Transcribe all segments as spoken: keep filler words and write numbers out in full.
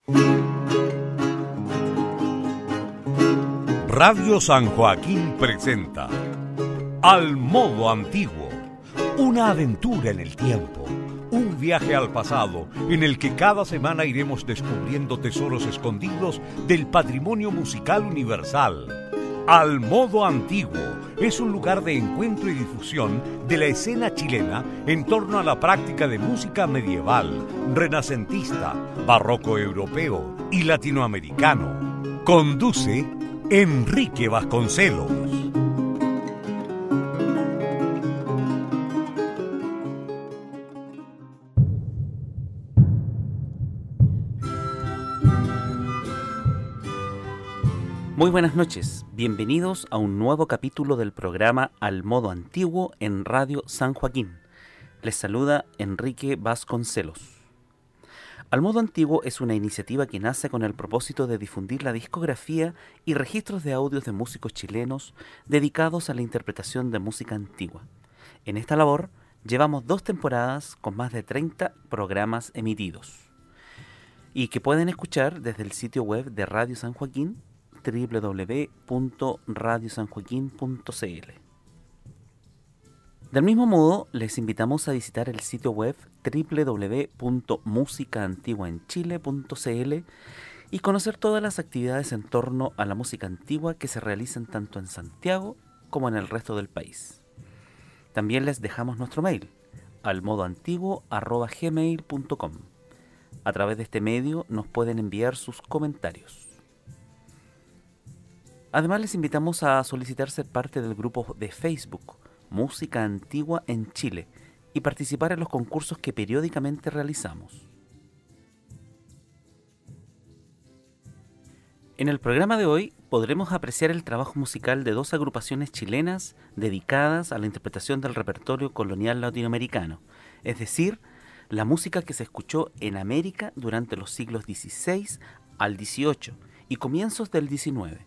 Radio San Joaquín presenta Al Modo Antiguo, una aventura en el tiempo, un viaje al pasado en el que cada semana iremos descubriendo tesoros escondidos del patrimonio musical universal. Al Modo Antiguo es un lugar de encuentro y difusión de la escena chilena en torno a la práctica de música medieval, renacentista, barroco europeo y latinoamericano. Conduce Enrique Vasconcelos. Muy buenas noches, bienvenidos a un nuevo capítulo del programa Al Modo Antiguo en Radio San Joaquín. Les saluda Enrique Vasconcelos. Al Modo Antiguo es una iniciativa que nace con el propósito de difundir la discografía y registros de audios de músicos chilenos dedicados a la interpretación de música antigua. En esta labor llevamos dos temporadas con más de treinta programas emitidos y que pueden escuchar desde el sitio web de Radio San Joaquín, doble u doble u doble u punto radio san joaquín punto c l. Del mismo modo, les invitamos a visitar el sitio web doble u doble u doble u punto música antigua en chile punto c l y conocer todas las actividades en torno a la música antigua que se realizan tanto en Santiago como en el resto del país. También les dejamos nuestro mail, almodoantiguo arroba gmail punto com. A través de este medio nos pueden enviar sus comentarios. Además, les invitamos a solicitar ser parte del grupo de Facebook Música Antigua en Chile y participar en los concursos que periódicamente realizamos. En el programa de hoy podremos apreciar el trabajo musical de dos agrupaciones chilenas dedicadas a la interpretación del repertorio colonial latinoamericano, es decir, la música que se escuchó en América durante los siglos dieciséis al dieciocho y comienzos del diecinueve.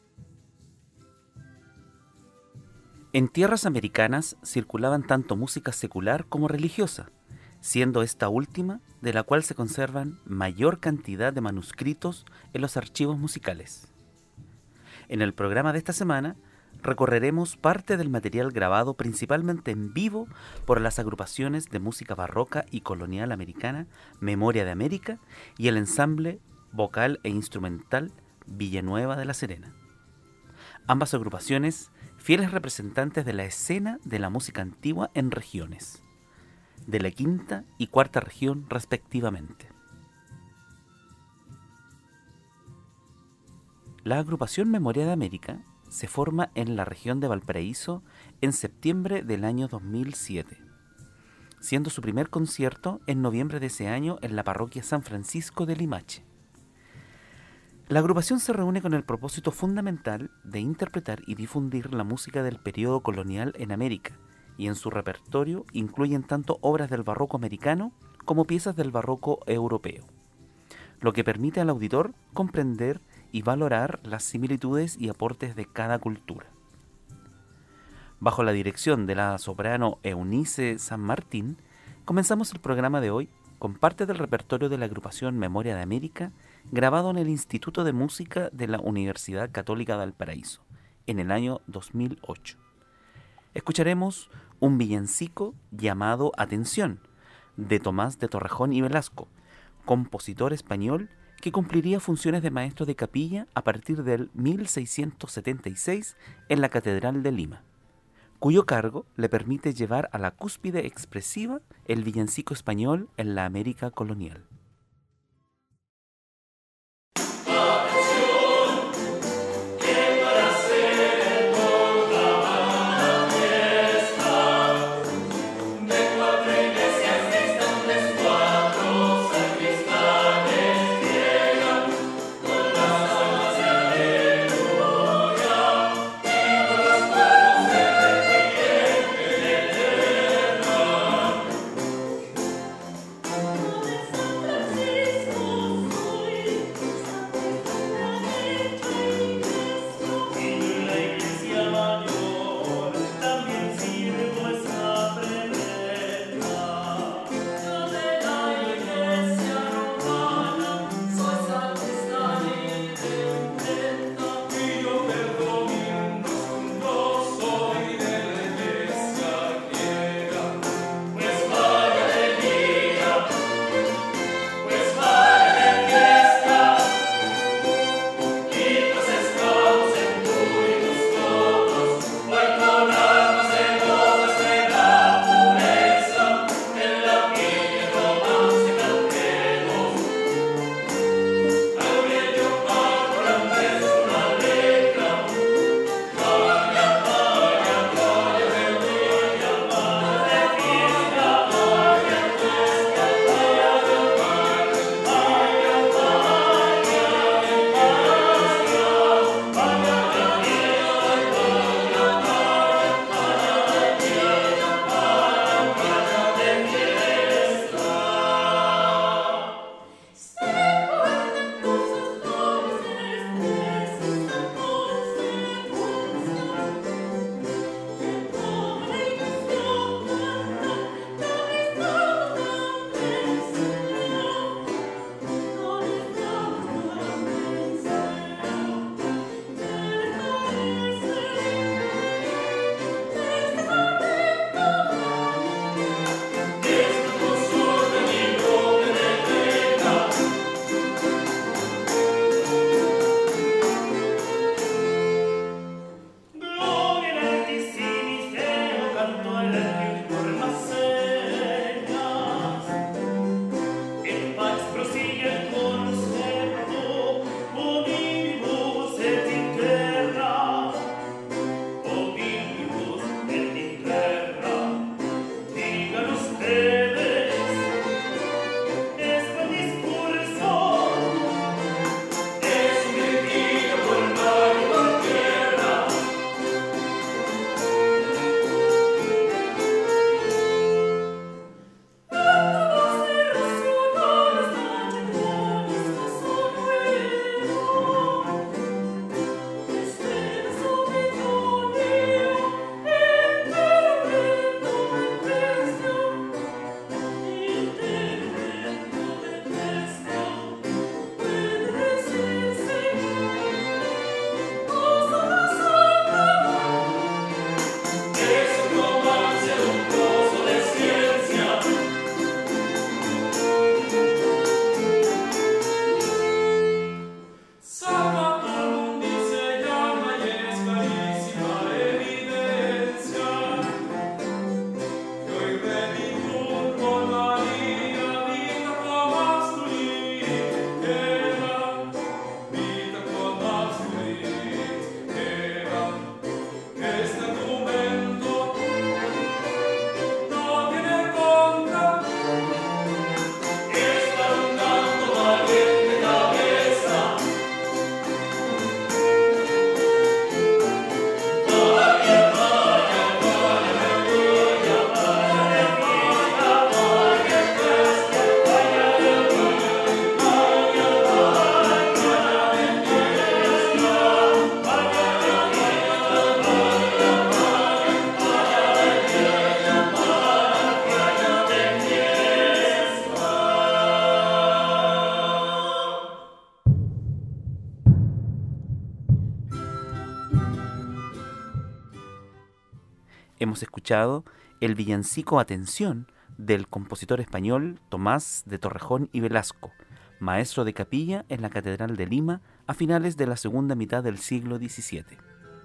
En tierras americanas circulaban tanto música secular como religiosa, siendo esta última de la cual se conservan mayor cantidad de manuscritos en los archivos musicales. En el programa de esta semana recorreremos parte del material grabado principalmente en vivo por las agrupaciones de música barroca y colonial americana Memoria de América y el ensamble vocal e instrumental Villanueva de la Serena. Ambas agrupaciones fieles representantes de la escena de la música antigua en regiones, de la quinta y cuarta región respectivamente. La agrupación Memoria de América se forma en la región de Valparaíso en septiembre del año dos mil siete, siendo su primer concierto en noviembre de ese año en la parroquia San Francisco de Limache. La agrupación se reúne con el propósito fundamental de interpretar y difundir la música del periodo colonial en América, y en su repertorio incluyen tanto obras del barroco americano como piezas del barroco europeo, lo que permite al auditor comprender y valorar las similitudes y aportes de cada cultura. Bajo la dirección de la soprano Eunice San Martín, comenzamos el programa de hoy con parte del repertorio de la agrupación Memoria de América, grabado en el Instituto de Música de la Universidad Católica de Valparaíso, en el año dos mil ocho. Escucharemos un villancico llamado Atención, de Tomás de Torrejón y Velasco, compositor español que cumpliría funciones de maestro de capilla a partir del mil seiscientos setenta y seis en la Catedral de Lima, cuyo cargo le permite llevar a la cúspide expresiva el villancico español en la América colonial. Hemos escuchado el villancico Atención del compositor español Tomás de Torrejón y Velasco, maestro de capilla en la Catedral de Lima a finales de la segunda mitad del siglo diecisiete.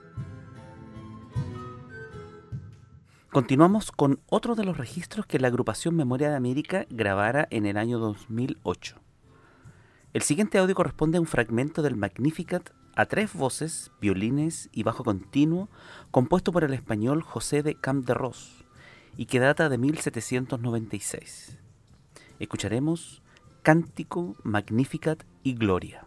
Continuamos con otro de los registros que la agrupación Memoria de América grabara en el año dos mil ocho. El siguiente audio corresponde a un fragmento del Magnificat a tres voces, violines y bajo continuo, compuesto por el español José de Campderós y que data de mil setecientos noventa y seis. Escucharemos Cántico, Magnificat y Gloria.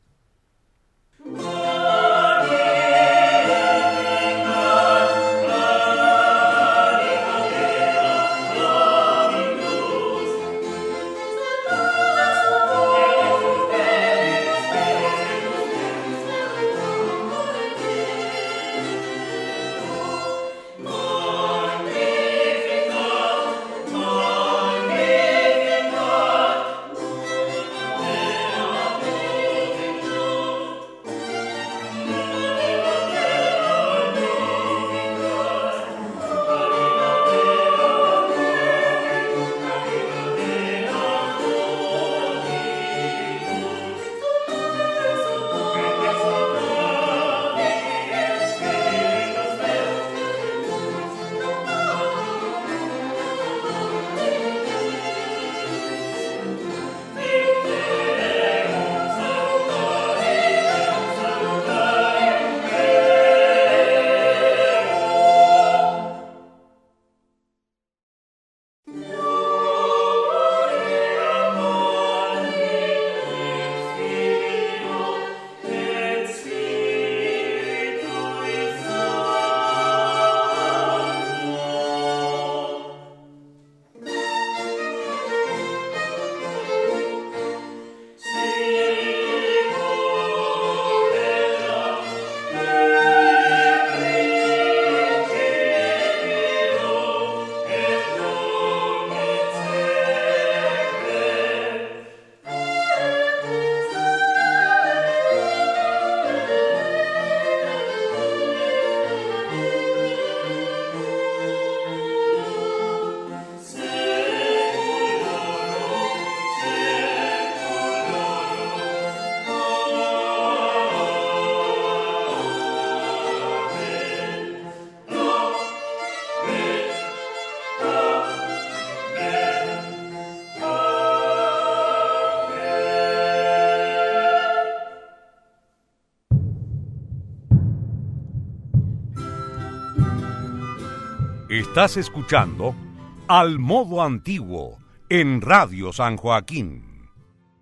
Estás escuchando Al Modo Antiguo en Radio San Joaquín.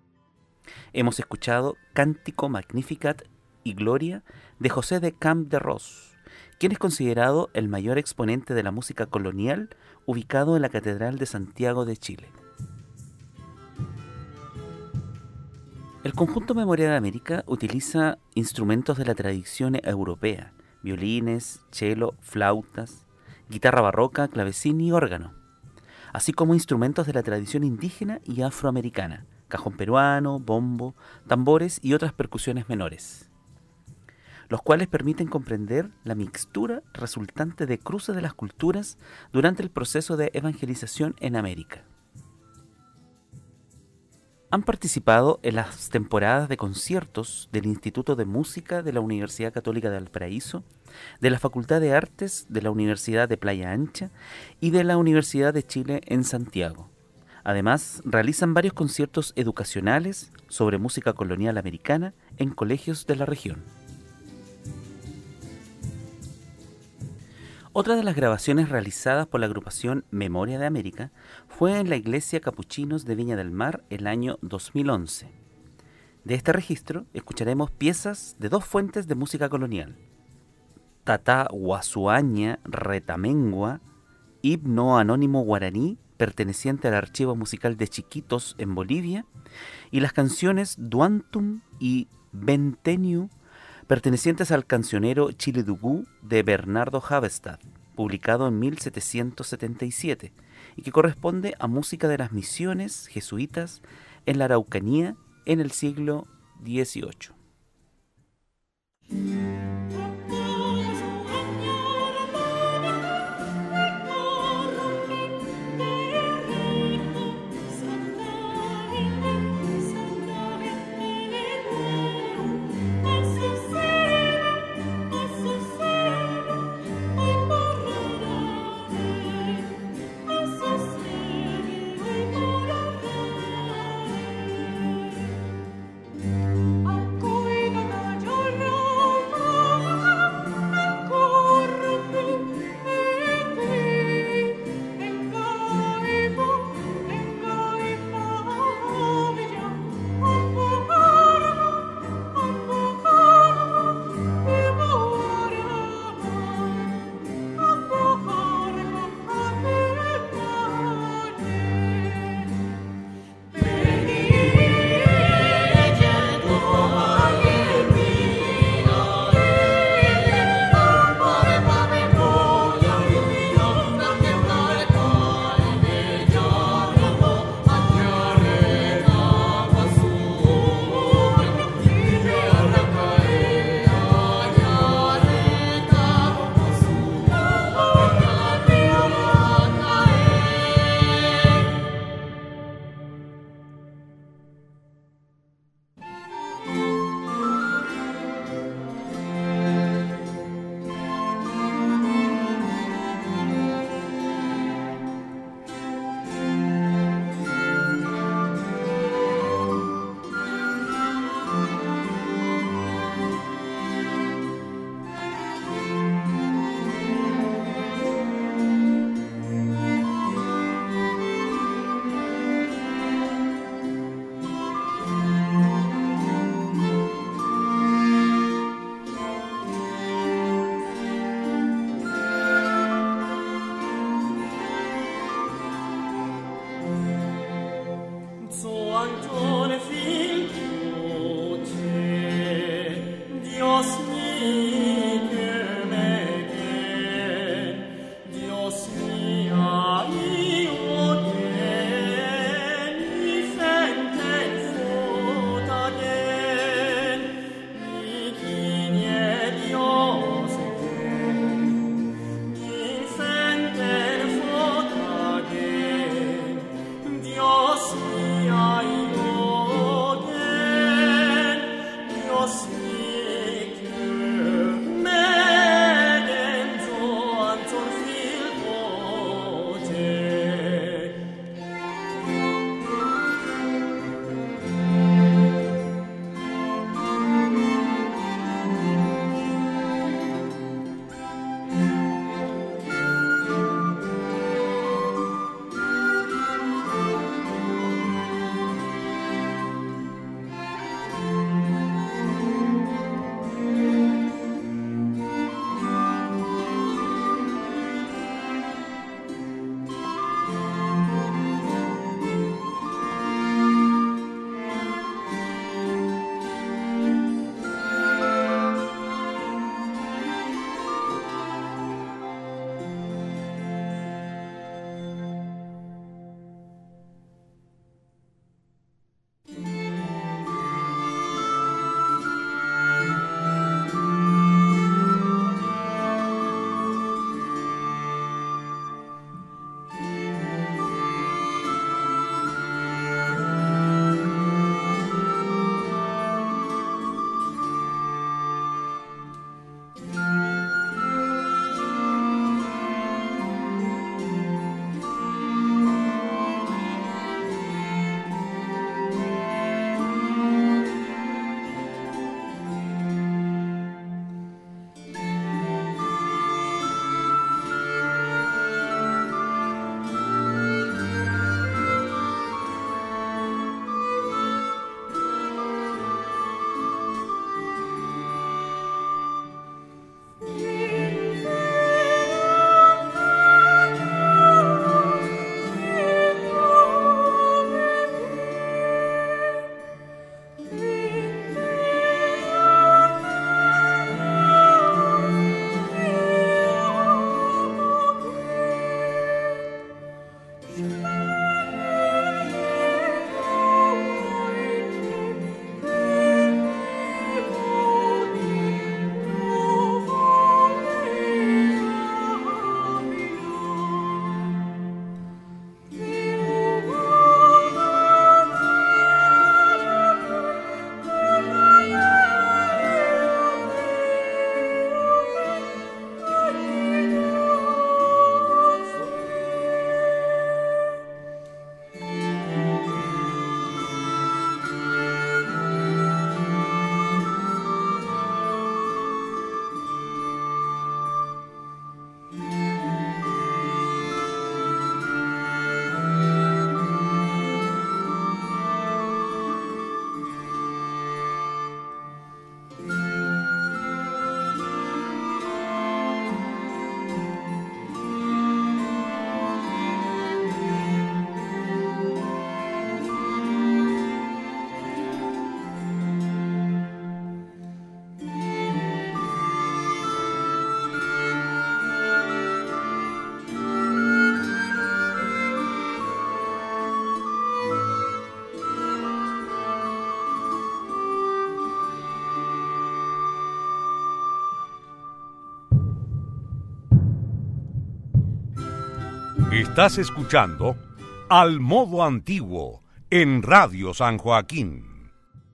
Hemos escuchado Cántico, Magnificat y Gloria de José de Campderós, quien es considerado el mayor exponente de la música colonial ubicado en la Catedral de Santiago de Chile. El conjunto Memoria de América utiliza instrumentos de la tradición europea, violines, cello, flautas, guitarra barroca, clavecín y órgano, así como instrumentos de la tradición indígena y afroamericana, cajón peruano, bombo, tambores y otras percusiones menores, los cuales permiten comprender la mixtura resultante de cruce de las culturas durante el proceso de evangelización en América. Han participado en las temporadas de conciertos del Instituto de Música de la Universidad Católica de Valparaíso, de la Facultad de Artes de la Universidad de Playa Ancha y de la Universidad de Chile en Santiago. Además, realizan varios conciertos educacionales sobre música colonial americana en colegios de la región. Otra de las grabaciones realizadas por la agrupación Memoria de América fue en la Iglesia Capuchinos de Viña del Mar el año dos mil once. De este registro escucharemos piezas de dos fuentes de música colonial: Tatá Guasuaña Retamengua, himno anónimo guaraní perteneciente al archivo musical de Chiquitos en Bolivia, y las canciones Duantum y Venteniu, pertenecientes al cancionero Chilidugú de Bernardo Havestad, publicado en mil setecientos setenta y siete, y que corresponde a música de las misiones jesuitas en la Araucanía en el siglo dieciocho. Estás escuchando Al Modo Antiguo en Radio San Joaquín.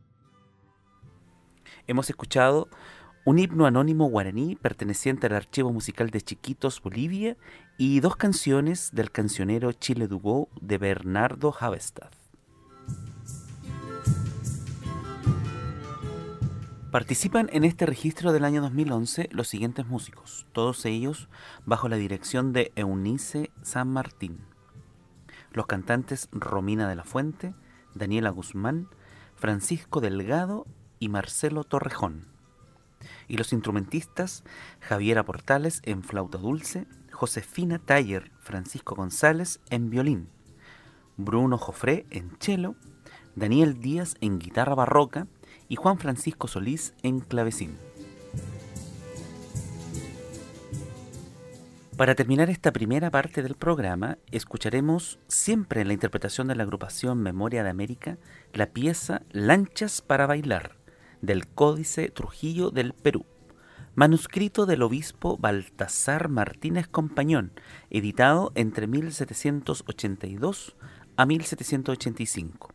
Hemos escuchado un himno anónimo guaraní perteneciente al archivo musical de Chiquitos, Bolivia, y dos canciones del cancionero Chile Dugó de Bernardo Havestad. Participan en este registro del año dos mil once los siguientes músicos, todos ellos bajo la dirección de Eunice San Martín. Los cantantes Romina de la Fuente, Daniela Guzmán, Francisco Delgado y Marcelo Torrejón. Y los instrumentistas Javiera Portales en flauta dulce, Josefina Taller, Francisco González en violín, Bruno Jofré en cello, Daniel Díaz en guitarra barroca y Juan Francisco Solís en clavecín. Para terminar esta primera parte del programa, escucharemos, siempre en la interpretación de la agrupación Memoria de América, la pieza Lanchas para Bailar, del Códice Trujillo del Perú, manuscrito del obispo Baltasar Martínez Compañón, editado entre mil setecientos ochenta y dos a mil setecientos ochenta y cinco.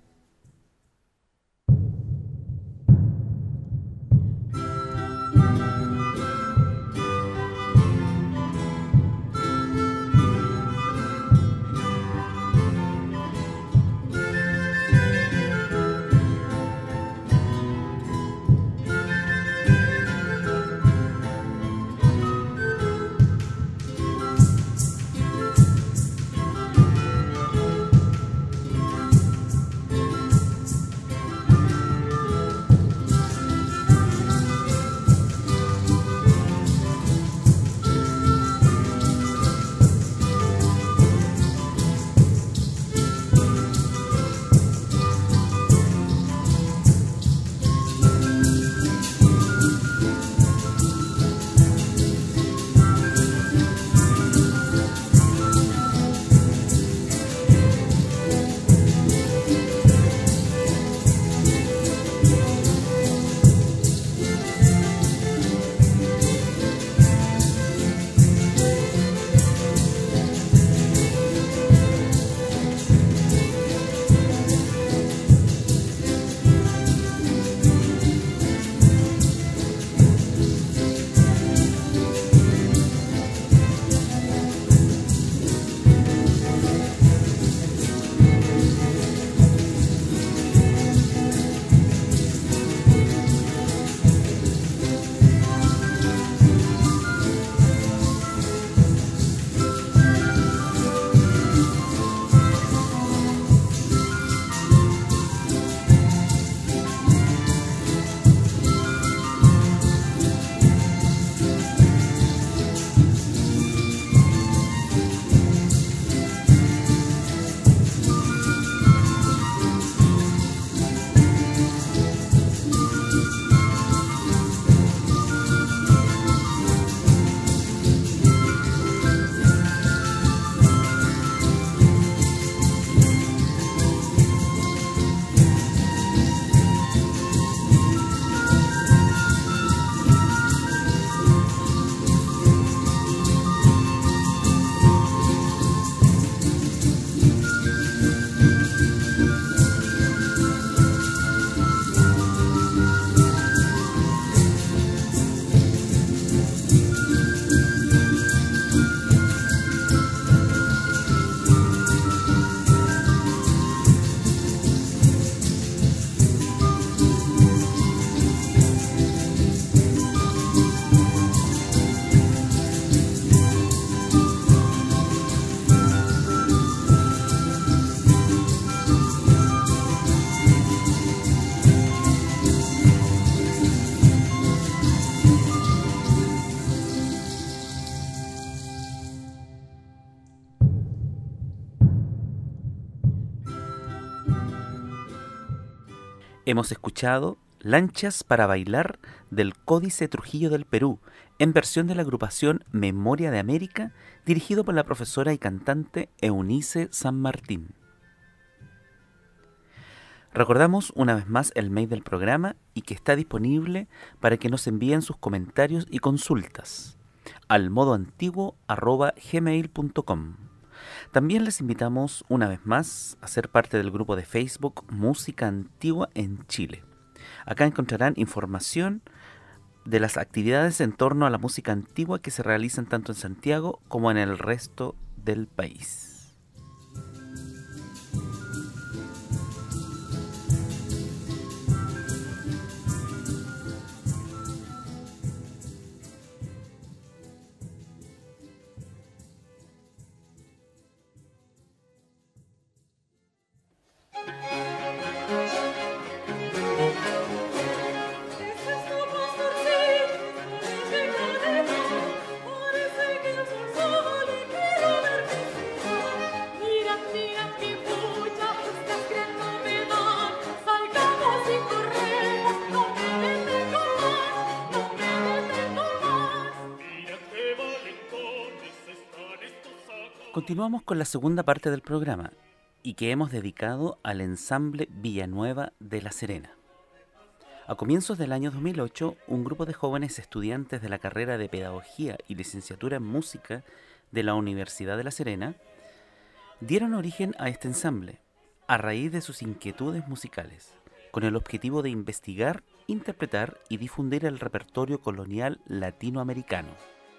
Hemos escuchado Lanchas para Bailar del Códice Trujillo del Perú, en versión de la agrupación Memoria de América, dirigido por la profesora y cantante Eunice San Martín. Recordamos una vez más el mail del programa y que está disponible para que nos envíen sus comentarios y consultas al modoantiguo arroba gmail punto com. También les invitamos una vez más a ser parte del grupo de Facebook Música Antigua en Chile. Acá encontrarán información de las actividades en torno a la música antigua que se realizan tanto en Santiago como en el resto del país. Continuamos con la segunda parte del programa y que hemos dedicado al ensamble Villanueva de La Serena. A comienzos del año dos mil ocho, un grupo de jóvenes estudiantes de la carrera de Pedagogía y Licenciatura en Música de la Universidad de La Serena dieron origen a este ensamble a raíz de sus inquietudes musicales, con el objetivo de investigar, interpretar y difundir el repertorio colonial latinoamericano.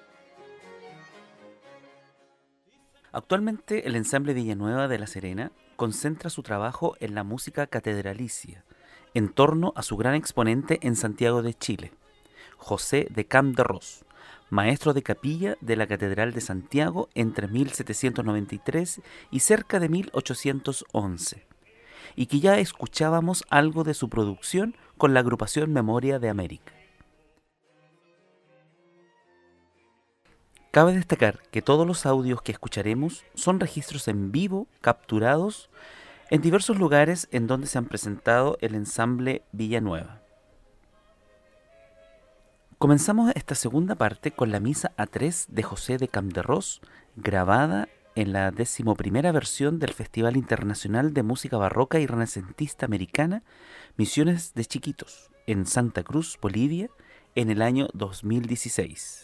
Actualmente el ensamble Villanueva de La Serena concentra su trabajo en la música catedralicia, en torno a su gran exponente en Santiago de Chile, José de Camp de Ros, maestro de capilla de la Catedral de Santiago entre mil setecientos noventa y tres y cerca de mil ochocientos once, y que ya escuchábamos algo de su producción con la agrupación Memoria de América. Cabe destacar que todos los audios que escucharemos son registros en vivo capturados en diversos lugares en donde se han presentado el ensamble Villanueva. Comenzamos esta segunda parte con la Misa A tres de José de Camp de Ros, grabada en la decimoprimera versión del Festival Internacional de Música Barroca y Renacentista Americana Misiones de Chiquitos, en Santa Cruz, Bolivia, en el año dos mil dieciséis.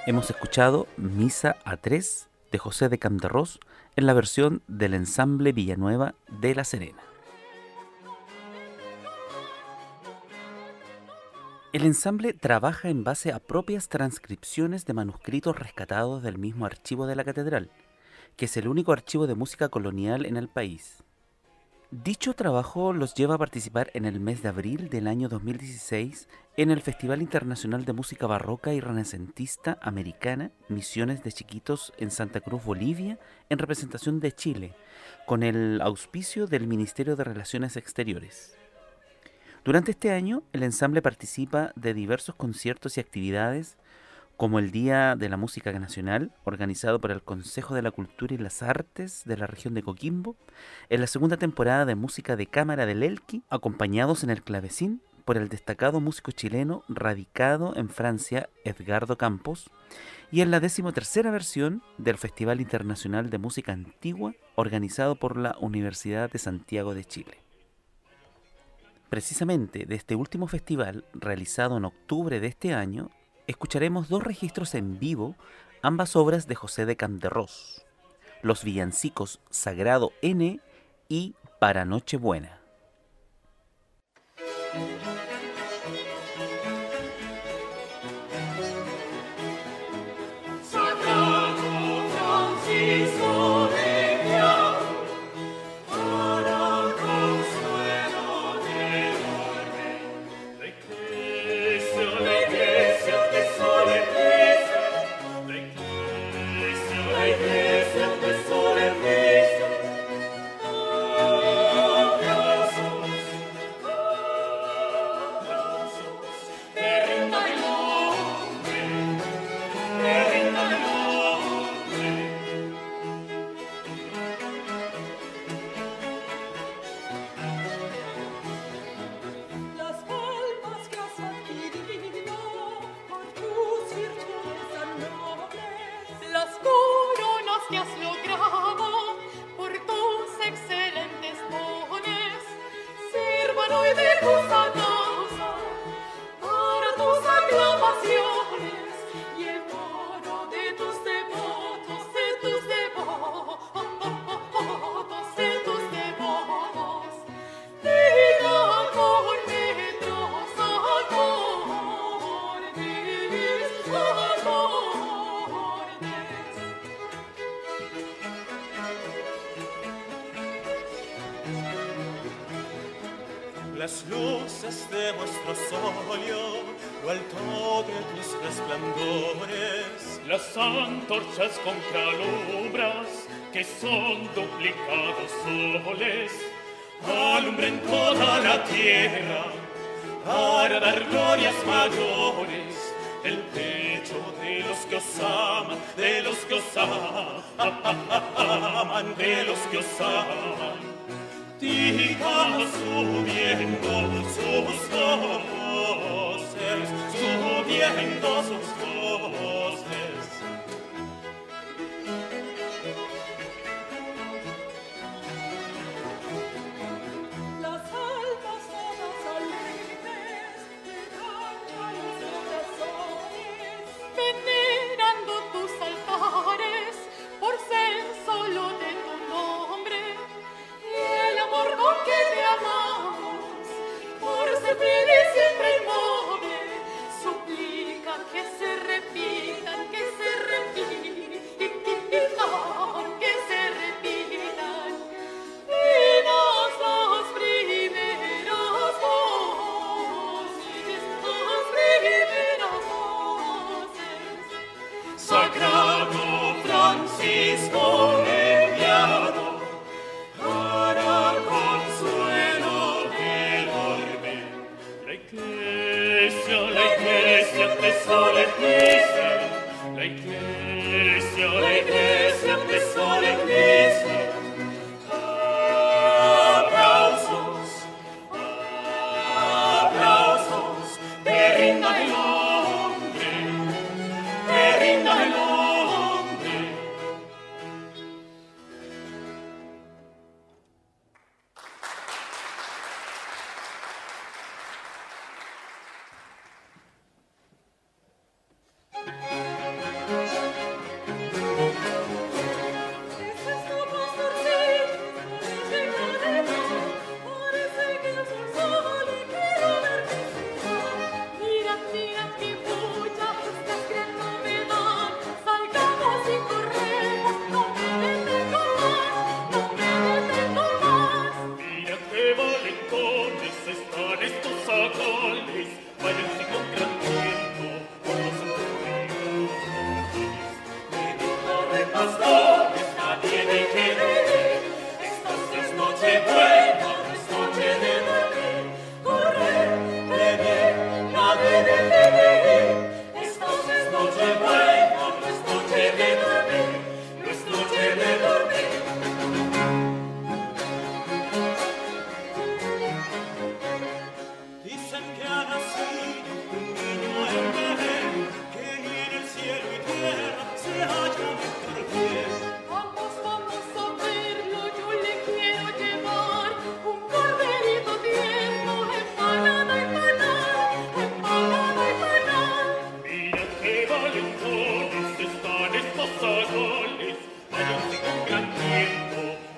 Hemos escuchado Misa a tres de José de Camderros en la versión del ensamble Villanueva de La Serena. El ensamble trabaja en base a propias transcripciones de manuscritos rescatados del mismo archivo de la catedral, que es el único archivo de música colonial en el país. Dicho trabajo los lleva a participar en el mes de abril del año dos mil dieciséis en el Festival Internacional de Música Barroca y Renacentista Americana Misiones de Chiquitos en Santa Cruz, Bolivia, en representación de Chile, con el auspicio del Ministerio de Relaciones Exteriores. Durante este año, el ensamble participa de diversos conciertos y actividades, como el Día de la Música Nacional, organizado por el Consejo de la Cultura y las Artes de la región de Coquimbo, en la segunda temporada de Música de Cámara del Elqui, acompañados en el clavecín por el destacado músico chileno radicado en Francia, Edgardo Campos, y en la decimotercera versión del Festival Internacional de Música Antigua, organizado por la Universidad de Santiago de Chile. Precisamente de este último festival, realizado en octubre de este año, escucharemos dos registros en vivo, ambas obras de José de Camderros, los villancicos Sagrado N y Para Nochebuena. Las luces de vuestro solio, lo alto de tus resplandores, las antorchas con calumbras, que son duplicados soles, alumbren toda la tierra, para dar glorias mayores, el pecho de los que os aman, de los que os aman, de los que os aman. Diga subiendo sus voces, subiendo sus voces. Las almas todas alegres levantan los corazones, venerando tus altares por ser solo de tu nombre. El amor con que te amamos, por ser fiel y siempre inmóvil, suplica que se repita buena, no es noche de dormir. Corre, bebé, nadie deje de ir. Esta no es noche buena, no es noche de dormir. No es noche de dormir. Dicen que ha nacido un niño en Belén, que en el cielo y tierra se halla por bien. Vamos, vamos a verlo, yo le quiero llevar un corderito tierno, empanada, empanada, empanada, empanada. Mira qué valentones están estos aroles, váyanse con gran tiempo,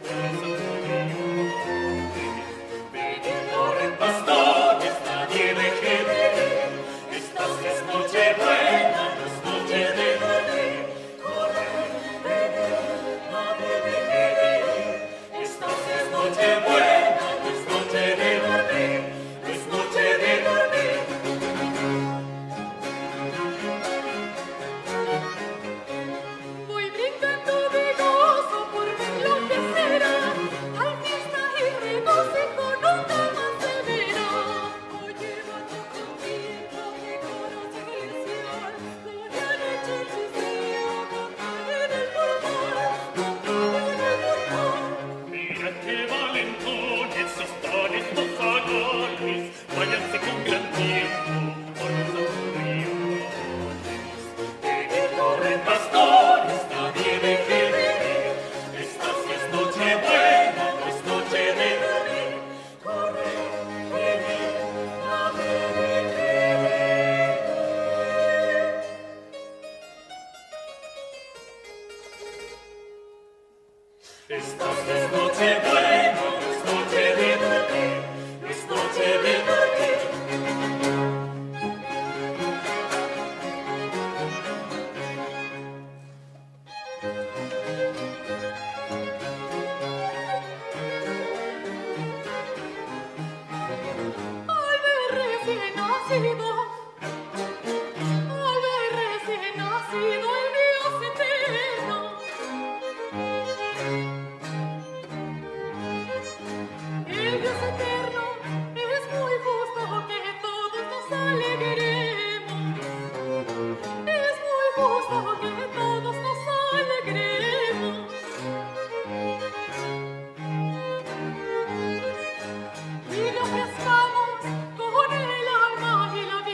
Corren pastores, nadie deje de ir. Esta sí es noche buena, no es noche de dormir. Corre, bebé, nadie deje de ir. Esta sí es noche buena, no es noche de dormir. No es noche de dormir. Voy brincando de gozo por ver lo que será. Hay fiesta y regocijo, nunca más se verá. Voy llevando contigo mi coro celestial. Gloria en el cielo, cantar en el portal, cantar en el portal. mira qué valentones están estos aroles, váyanse con gran tiempo, por los ríos. Corren pastores, nadie deje de ir. Esta sí es noche buena, no es noche de dormir. Corre, bebé, nadie deje de ir. Esta sí es noche buena, no es noche de dormir. No es noche de dormir. Al ver recién nacido, al ver recién nacido el Dios eterno. El Dios eterno es muy justo que todos nos alegremos. Es muy justo que todos nos alegremos. Y le ofrezcamos con el alma y la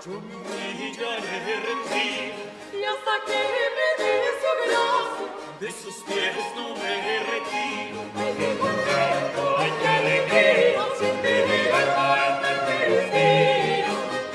yo me humillaré rendir, y hasta que me dé su gracia, de sus pies no me retiro. ay, qué contento, ay, qué alegría, sentir libertad de felicidad.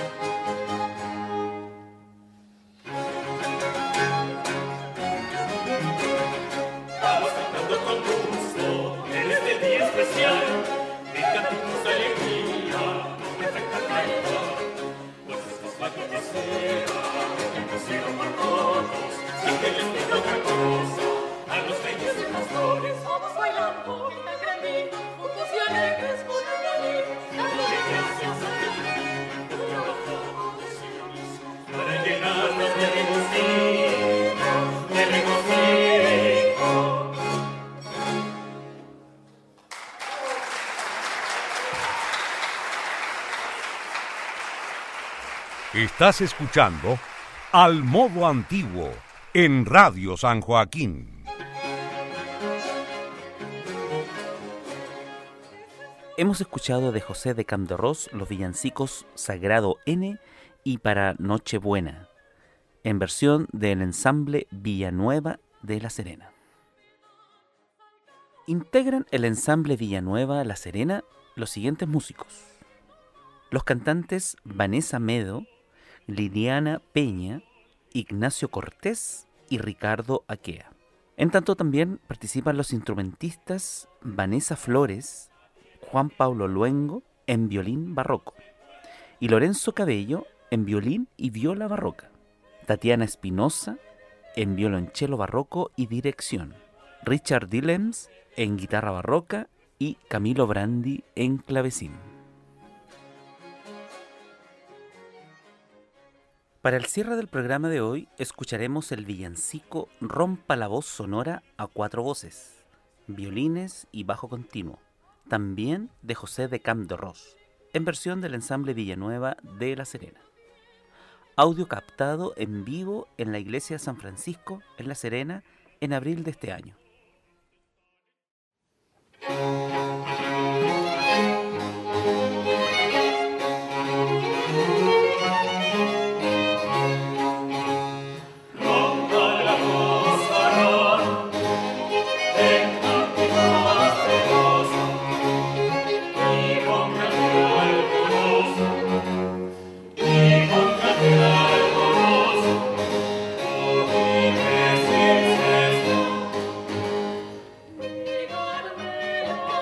Vamos cantando con gusto en este día especial, de canticos de alegría, con perfecta calidad. Pues esto es la que quisiera, que consigo por todos, sin que les diga otra cosa, a los reyes y pastores. Vamos bailando, engrandidos, juntos y alegres, con el alegre, dándole gracias a Dios. Para llenarnos de regocijo, de regocijo. Estás escuchando Al Modo Antiguo en Radio San Joaquín. Hemos escuchado de José de Camderós los villancicos Sagrado N y Para Nochebuena, en versión del ensamble Villanueva de La Serena. Integran el ensamble Villanueva La Serena los siguientes músicos: los cantantes Vanessa Medo, Liliana Peña, Ignacio Cortés y Ricardo Aquea. En tanto también participan los instrumentistas Vanessa Flores, Juan Pablo Luengo en violín barroco y Lorenzo Cabello en violín y viola barroca, Tatiana Espinosa en violonchelo barroco y dirección, Richard Dillems en guitarra barroca y Camilo Brandi en clavecín. Para el cierre del programa de hoy escucharemos el villancico Rompa la voz sonora a cuatro voces, violines y bajo continuo, también de José de Camderós, en versión del ensamble Villanueva de La Serena. Audio captado en vivo en la iglesia de San Francisco, en La Serena, en abril de este año. Díganme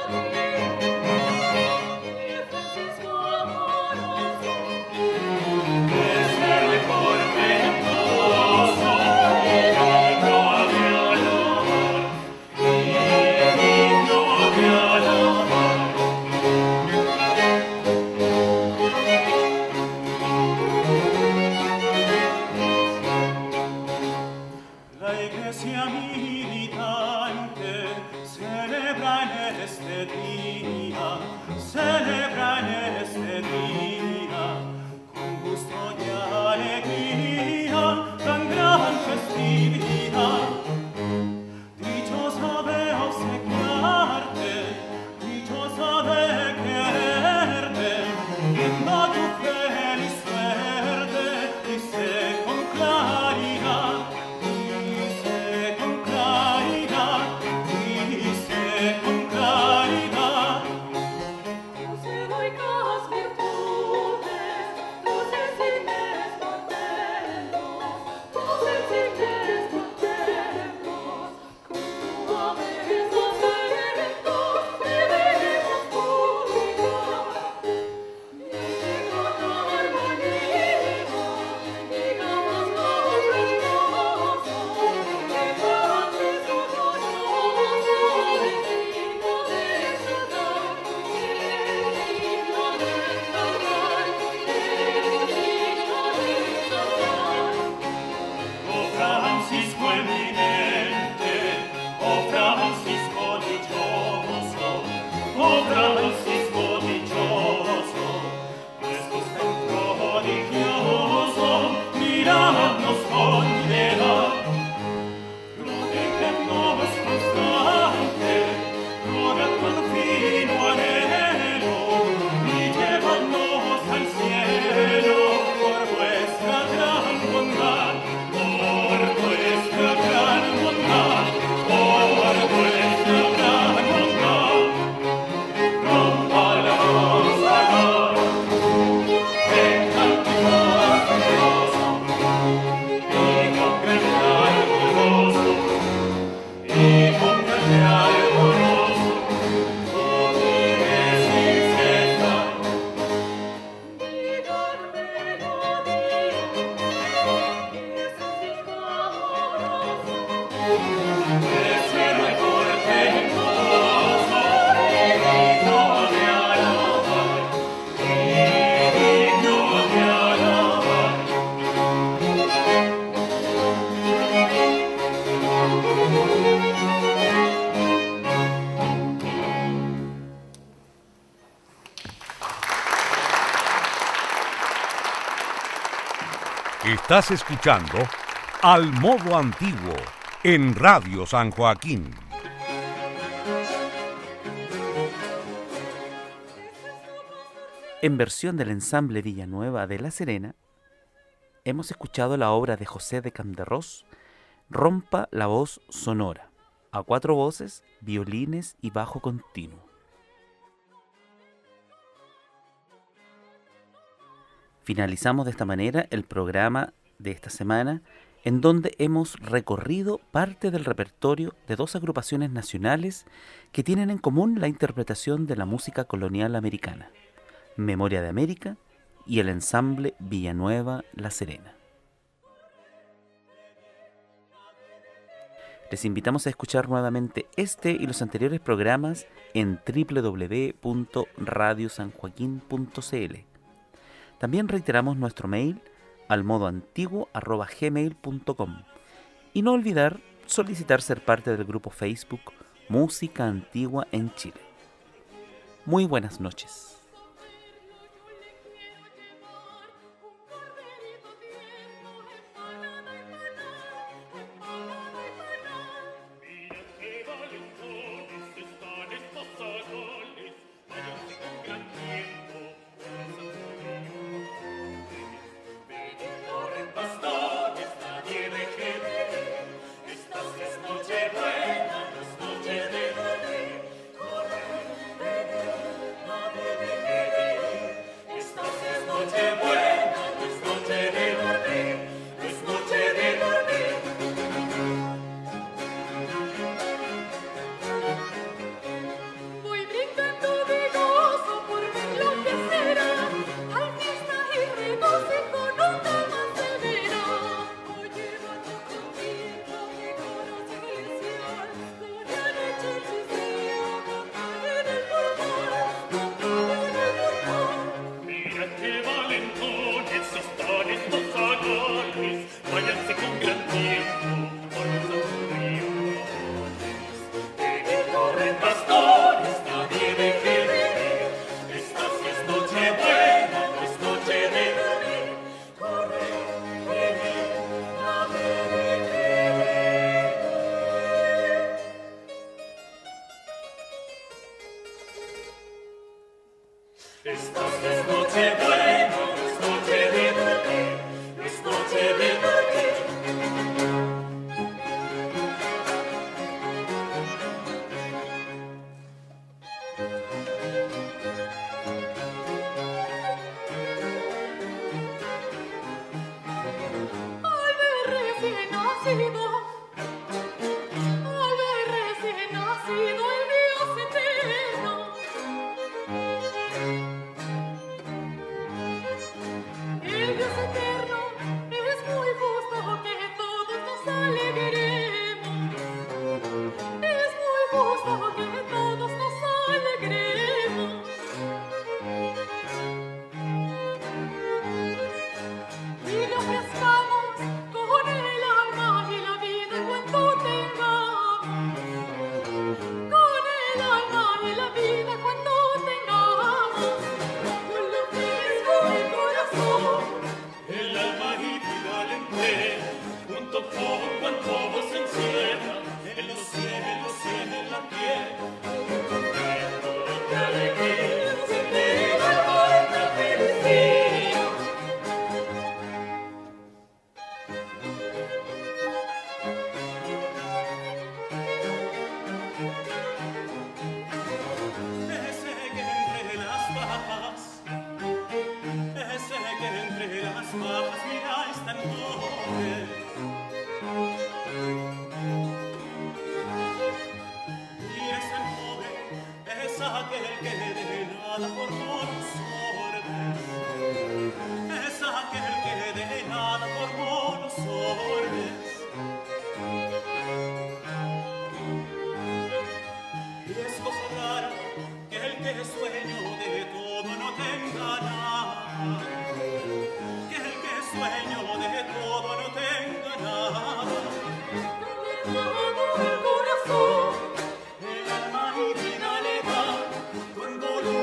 Estás escuchando Al Modo Antiguo en Radio San Joaquín. En versión del ensamble Villanueva de La Serena, hemos escuchado la obra de José de Camderros, Rompa la voz sonora, a cuatro voces, violines y bajo continuo. Finalizamos de esta manera el programa de esta semana, en donde hemos recorrido parte del repertorio de dos agrupaciones nacionales que tienen en común la interpretación de la música colonial americana, Memoria de América y el ensamble Villanueva La Serena. Les invitamos a escuchar nuevamente este y los anteriores programas en doble u doble u doble u punto radio san joaquín punto c l. También reiteramos nuestro mail al modo antiguo arroba gmail punto com y no olvidar solicitar ser parte del grupo Facebook Música Antigua en Chile. Muy buenas noches.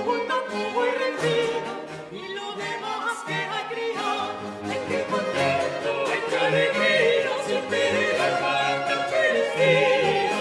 Y lo demás que ha criado, en que alegría se pega al cantar celestino.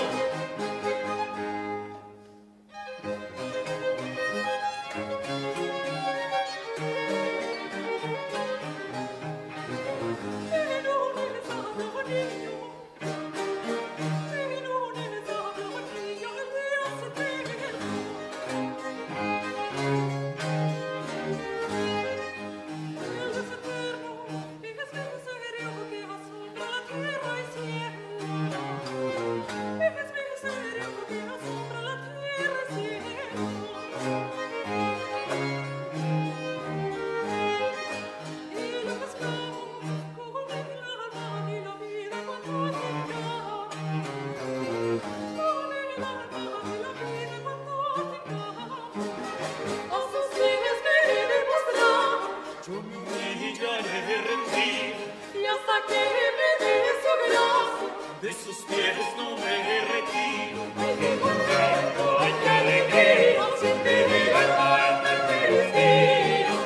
De sus pies no me retiro. Ay, qué contento, ay, qué alegría, se pega al cantar celestino.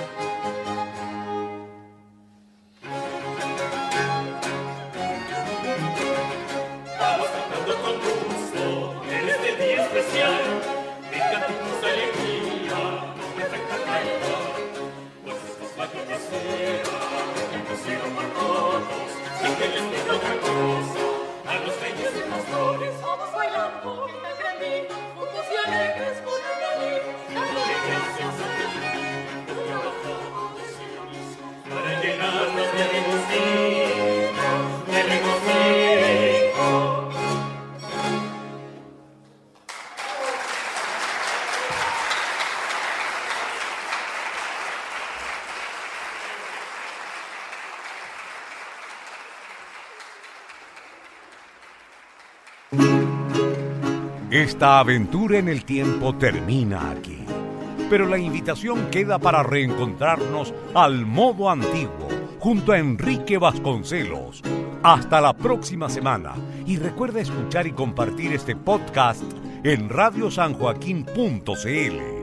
Vamos cantando con gusto en este día especial. Que cantemos alegría, con perfecta calidad. Pues es la que quisiera, que consigo por todos, sin que les diga otra cosa. A los reyes y pastores, Vamos bailando el grandín, juntos y alegres con el violín. dándole gracias a Dios por trabajar de cielos, para llenarnos de regocijo, de regocijo. Esta aventura en el tiempo termina aquí, pero la invitación queda para reencontrarnos al modo antiguo, junto a Enrique Vasconcelos. Hasta la próxima semana, y recuerda escuchar y compartir este podcast en radio san joaquín punto c l.